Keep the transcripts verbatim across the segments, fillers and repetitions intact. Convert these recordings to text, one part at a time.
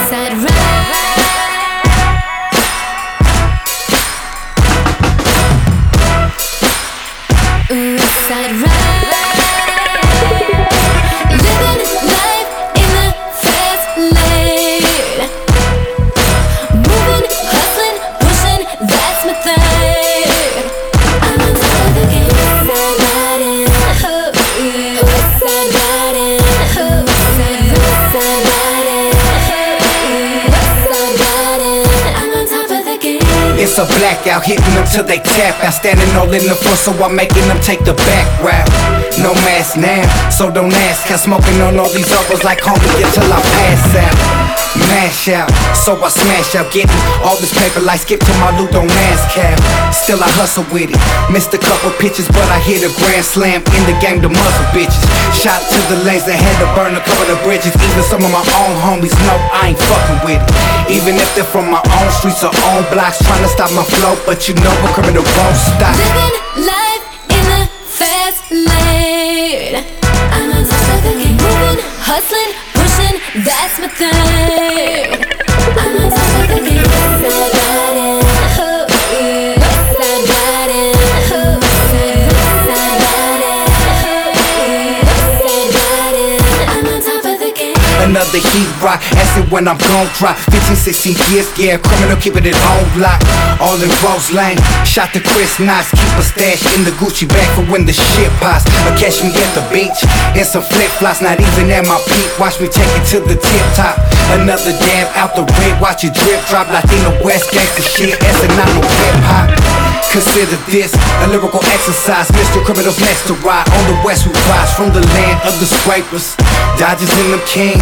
Westside Ride. Westside Ride. Living life in the fast lane. Moving, hustling, pushing, that's my thing. I'm on top of the game. Westside riding, oh yeah. Westside riding, oh Westside, Westside riding, oh yeah. Westside riding, I'm on top of the game. It's a blackout, hitting them till they tap out. Standing all in the front, so I'm making them take the back route. No mask now, so don't ask. I'm smoking on all these others like homie until I pass out. Mash out, so I smash out. Getting all this paper like skip to my loot on NASCAR. Still I hustle with it. Missed a couple pitches, but I hit a grand slam in the game to muzzle bitches. Shot to the lanes that had to burn a couple of bridges. Even some of my own homies know I ain't fucking with it. Even if they're from my own streets or own blocks, trying to stop my flow, but you know a criminal won't stop. Living life in the fast lane. I'm on top of the game. Moving, hustling, pushing, that's my thing. I'm on top of the game. Westside riding, oh yeah. Westside riding, oh Westside, Westside riding, oh yeah. Westside riding, I'm on top of the game. Another heat rock, acid when I'm gon' drop. Fifteen, sixteen years, yeah, criminal keeping it on block. All in Rose Lane, shot to Chris Knox. Keep a stash in the Gucci bag for when the shit pops. Or catch me at the beach in some flip flops, not even at my peak. Watch me take it to the tip top. Another dab out the rig, watch it drip drop. Latino West gangsta shit, S and I'm no hip hop. Consider this a lyrical exercise. Mister Criminals next to ride on the west who rise from the land of the scrapers. Dodgers and them kings.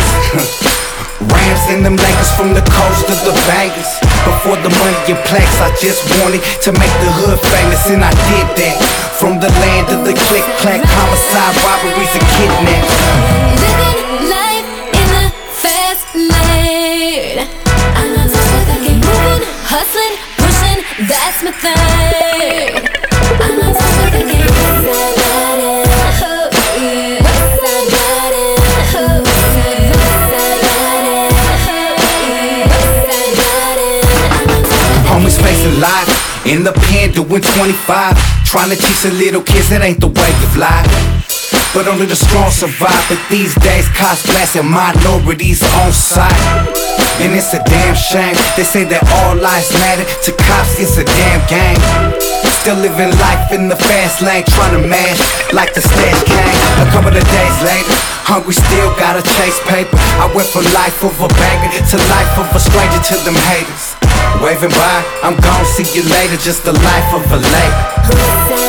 Rams and them Lakers from the coast of the bangers. Before the money and plaques, I just wanted to make the hood famous, and I did that. From the land of the click clack, homicide, robberies, and kidnaps. Living life in the fast lane. I'm on top of the game. Moving, hustling, pushing, that's my thing. I'm on top of the game. Westside riding, oh yeah. Westside riding, oh Westside, Westside riding, oh yeah. Westside riding, I'm on top of the game. Homies facing life in the pen, doing twenty-five. Trying to teach the little kids that ain't the way of life. But only the strong survive. But these days, cops blasting minorities on sight. And it's a damn shame. They say that all lives matter. To cops, it's a damn game. Still living life in the fast lane, trying to mash like the stash came. A couple of days later, hungry still gotta chase paper. I went from life of a bagger to life of a stranger to them haters. Waving by, I'm gon' see you later, just the life of a lake.